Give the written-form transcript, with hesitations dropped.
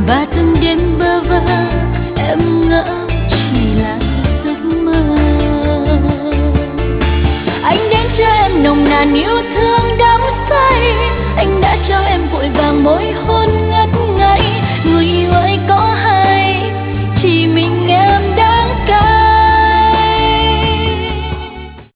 và từng đêm bơ vơ em ngỡ chỉ là giấc mơ. Anh đến cho em nồng nàn yêu thương